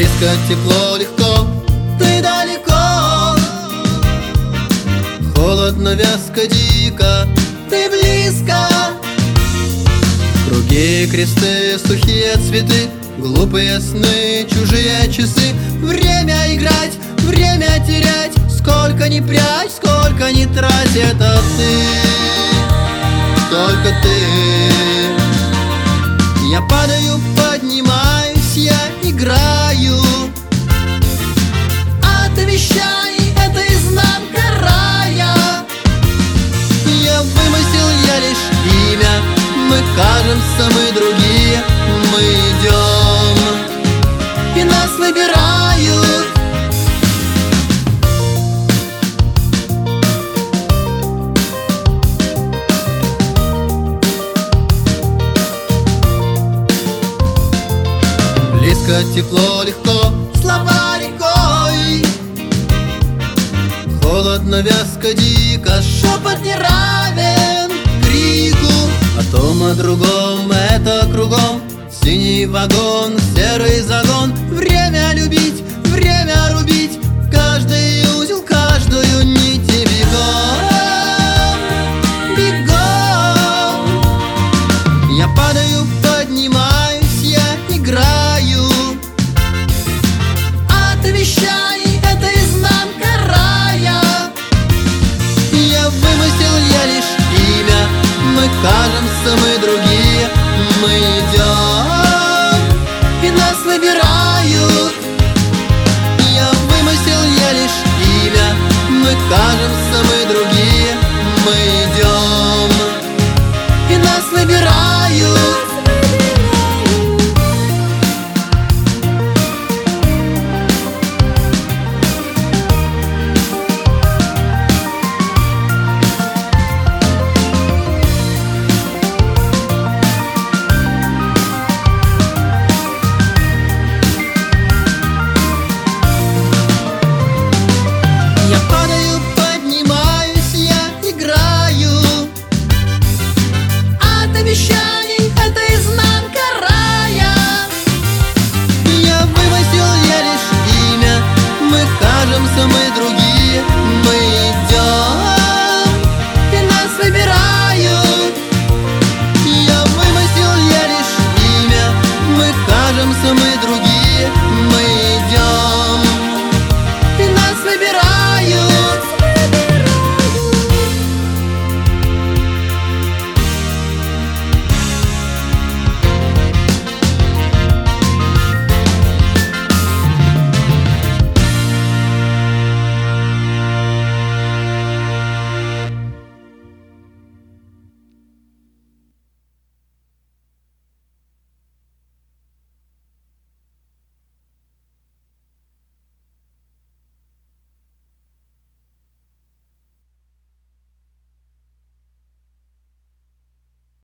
Близко, тепло, легко, ты далеко. Холодно, вязко, дико, ты близко. Круги, кресты, сухие цветы, глупые сны, чужие часы. Время играть, время терять, сколько ни прячь, сколько ни трать. Это ты, только ты. Я падаю, поднимаюсь, я играю. Отвечай, это изнанка рая. Я вымысел, я лишь имя. Мы кажемся, мы другие. Мы идем, и нас выбирают. Близко, тепло, легко, слова рекой. Холодно, вязко, дико, шепот не равен крику. О том, о другом, это кругом. Синий вагон, серый загон. Время любить, время рубить.